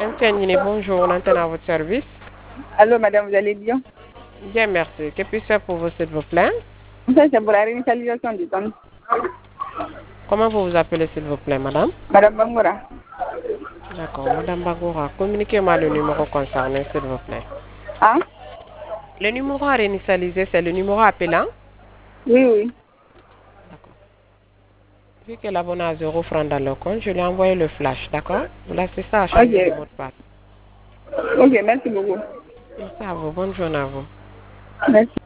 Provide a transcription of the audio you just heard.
Mtianine, bonjour, on entend à votre service. Allô, madame, vous allez bien? Bien, merci. Que puis-je faire pour vous, s'il vous plaît? Ça, c'est pour la réinitialisation du compte. Comment vous vous appelez, s'il vous plaît, madame? Madame Bangoura. D'accord, madame Bagoura, communiquez-moi le numéro concerné, s'il vous plaît. Hein? Le numéro à réinitialiser, c'est le numéro appelant. Oui, oui. D'accord. Vu que l'abonné a 0 francs dans le compte, je lui ai envoyé le flash, d'accord? Vous l'assistez à changer le Ok. mot de passe. Ok, merci beaucoup. Merci à vous. Bonne journée à vous. Merci.